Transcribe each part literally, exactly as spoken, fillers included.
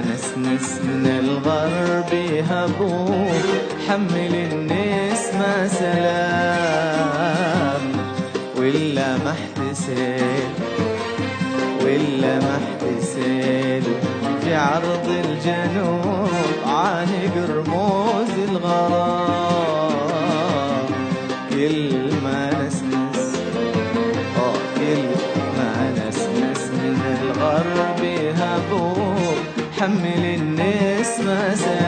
نسنس من الغرب يهبوه، حمل النسمة سلام ولا محتسل ولا محتسل في عرض الجنوب عانق رموز الغرام. كل ما نسنس أوه كل ما نسنس من الغرب يهبوه، حمل النسمة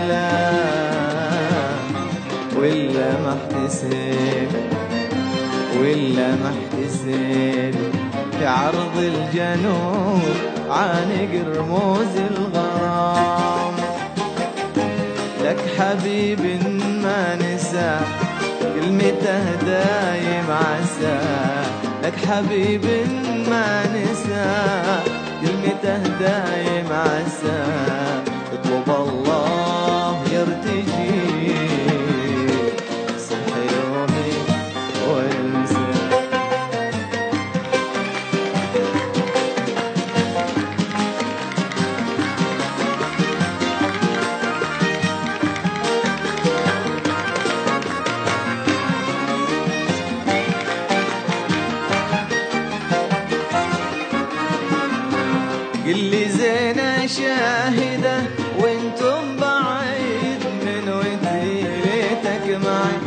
سلام ولا محتسل ولا محتسل في عرض الجنوب عانق رموز الغرام. لك حبيب ما نسى كلمته دايم عسى، لك حبيب ما نسى كلمته دايم عسى. اطلب الله يرتجي صح يومي وانسى. قل لي زينة شاهدة وانتم بعيد من ودي ليتك معي.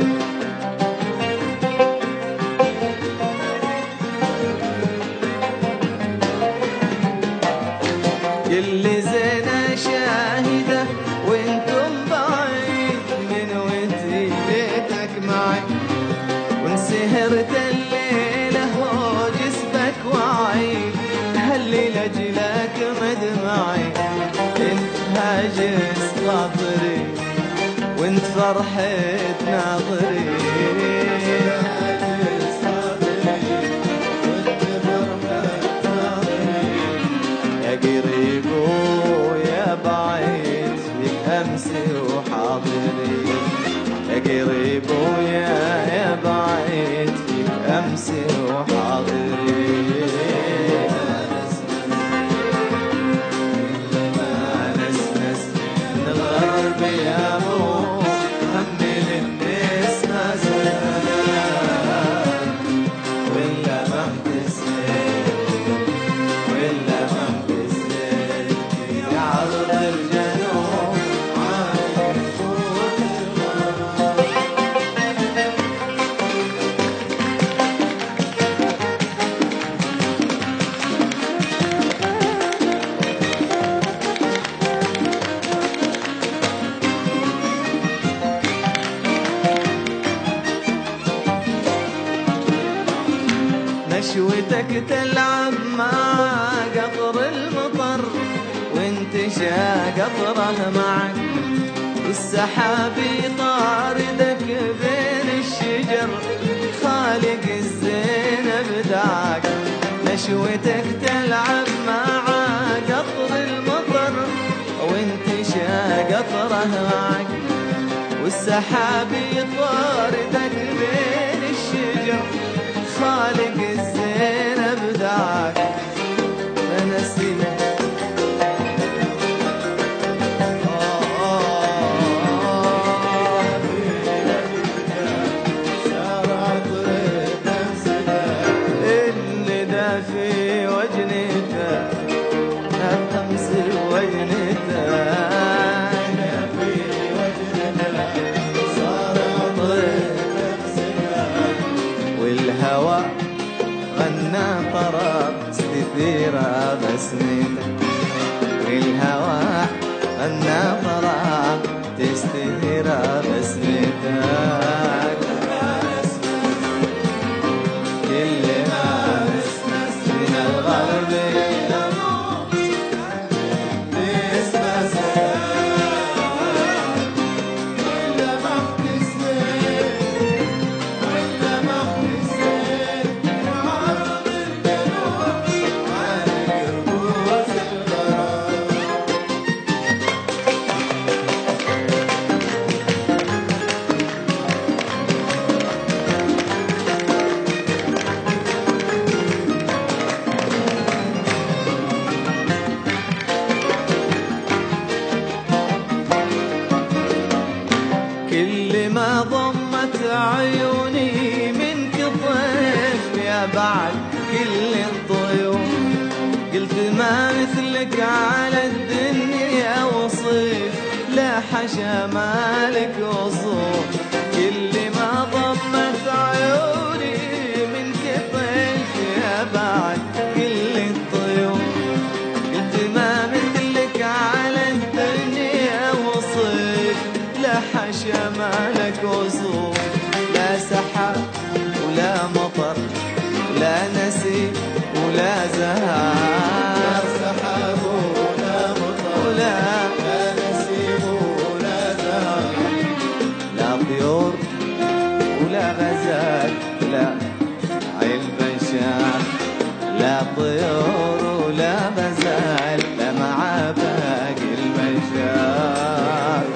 قل لي زينة شاهدة وانتم بعيد من ودي ليتك معي. وانسهرت الليلة وجسمك وعيد هاللي لجلك مدمعي. انت هاجس خاطري وانت فرحة ناظري. هاجس خاطري وانت فرحة ناظري. يا قريب ويا بعيد فيك امسي وحاضري. يا قريب ويا يا بعيد فيك امسي وحاضري. نشوتك تلعب مع قطر المطر وانت شا قطره معك. والسحاب يطاردك بين الشجر خالق الزين بدعك. نشوتك تلعب مع قطر المطر وانت شا قطره معك. والسحاب يطاردك بين الشجر خالق الزين بدعك. فنسينا اللي دا في وجنته نفس وجنته. والهوى غنى طرب استثيرة بسمته. والهوى غنى طرب تستثيرة بسمتك. كل ما نسمس من الغرب نسمة سلام ولا محتسب ولا محتسب عرض الجنوب عانق رموز الغرام. عيوني منك طيف يا بعد كل الطيوف. قلت ما مثلك على الدنيا وصيف، لا حشا مالك وصوف. كل ما ضمت عيوني منك طيف يا بعد كل الطيوف. قلت ما مثلك على الدنيا وصيف، لا حشا مالك وصوف. لا سحاب ولا مطر، لا نسيم ولا زهار. لا سحاب ولا مطر، ولا لا نسيم ولا زهر. لا طيور ولا غزال، لا عالبشر. لا طيور ولا غزال، لا مع باقي البشر.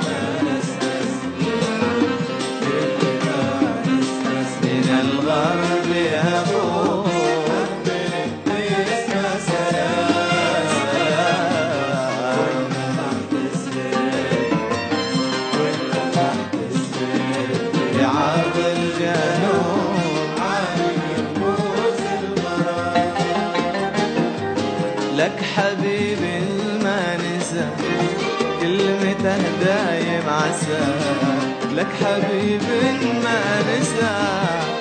من الغرب يهبون اسمع سلام بعرض الجنوب عالي يبوس الغرام. لك حبيب ما نسى كلمته دايم عسى. لك حبيب ما نسى